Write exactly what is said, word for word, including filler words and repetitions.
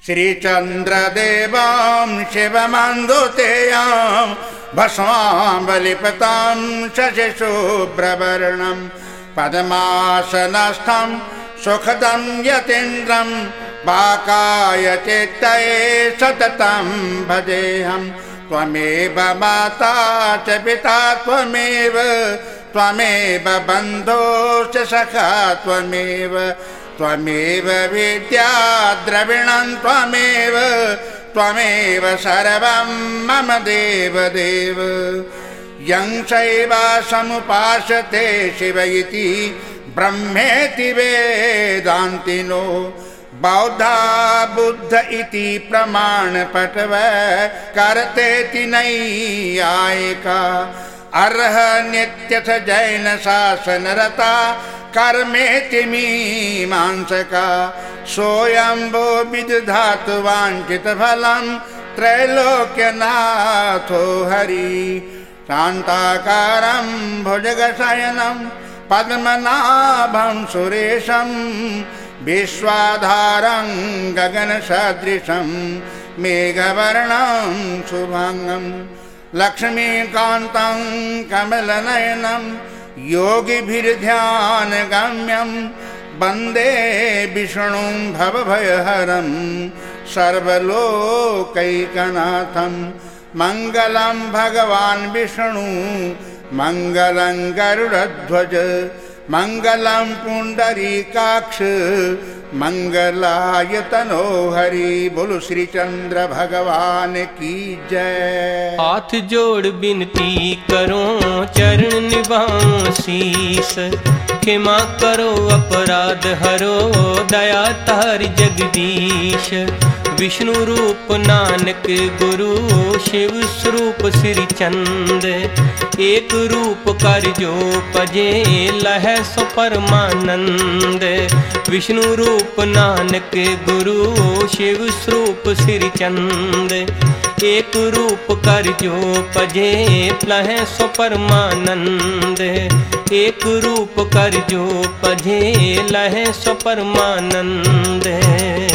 श्रीचन्द्रदेवां शिवमन्दुतेयां भस्माम्बलिपतां शशिशुभ्रवर्णं पद्मासनस्थं सुखदं यतीन्द्रं वाकाय चित्तये सततं भजेऽहं। त्वमेव माता च पिता त्वमेव त्वमेव बन्धुश्च सखा त्वमेव त्वमेव विद्या द्रविणं त्वमेव त्वमेव सर्वं मम देवदेव। यं शैवासमुपासते शिव इति ब्रह्मेति वेदान्तिनो बौद्धा बुद्ध इति प्रमाणपटवः कर्तेति नैयायिका। अर्ह नित्यथ जैन शासनरता कर्मेति मीमांसका। सोऽयंभो विदधातु वाञ्छितफलं त्रैलोक्यनाथो हरि। शान्ताकारं भुजगशयनं पद्मनाभं सुरेशं विश्वाधारं गगनसदृशं मेघवर्णं शुभांगं। लक्ष्मीकान्तं कमलनयनं योगिभिर्ध्यानगम्यं वन्दे विष्णुं भवभयहरं सर्वलोकैकनाथं। मङ्गलं भगवान् विष्णु मङ्गलं गरुडध्वज मङ्गलं पुण्डरीकाक्ष मंगलायतनो हरि। बोलो श्री चंद्र भगवान की जय। हाथ जोड़ बिनती करो चरण निभाऊं शीस। क्षमा करो अपराध हरो दया तारि जगदीश। विष्णु रूप नानक गुरु शिव स्वरूप श्री चंद। एक रूप कर जो पजे लह सो परमानंद। विष्णु रूप नानक गुरु शिव स्वरूप श्री चंद। एक रूप कर जो पजे लह सो परमानंद। एक रूप कर जो पजे लह सो परमानंद।